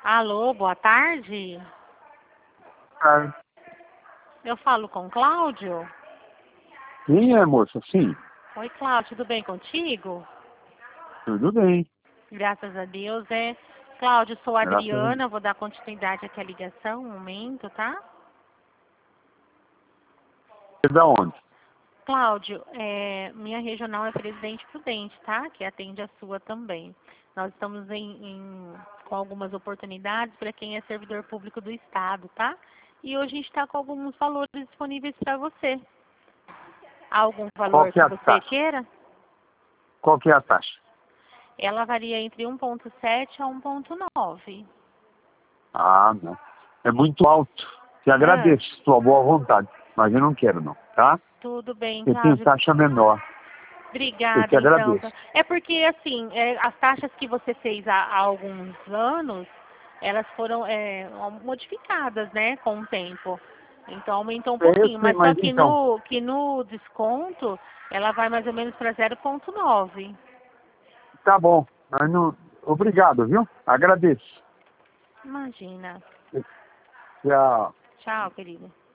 Alô, boa tarde. Ah, Eu falo com Cláudio? quem é, moça? Sim, Oi, Cláudio, tudo bem contigo? tudo bem. Graças a Deus, Cláudio, sou a Graças a Deus. Adriana, vou dar continuidade aqui à ligação, um momento, tá? Você é da onde? Cláudio, minha regional é Presidente Prudente, tá? Que atende a sua também. Nós estamos com algumas oportunidades para quem é servidor público do Estado, tá? E hoje a gente está com alguns valores disponíveis para você. Há algum Qual valor que é que a você taxa? queira? Qual que é a taxa? Ela varia entre 1,7 a 1,9. Ah, não. É muito alto. Te Ah, agradeço sua boa vontade, mas eu não quero não, tá? tudo bem, Eu tenho Cláudio. taxa menor. Eu Obrigada, te então. agradeço. É porque, assim, as taxas que você fez há alguns anos, elas foram modificadas, né, com o tempo. Então, aumentou um Eu pouquinho. sei, Mas só mas que então, no desconto, ela vai mais ou menos para 0,9. tá bom. Mas não... Obrigado, viu? Agradeço. Imagina. Tchau. Tchau, querida.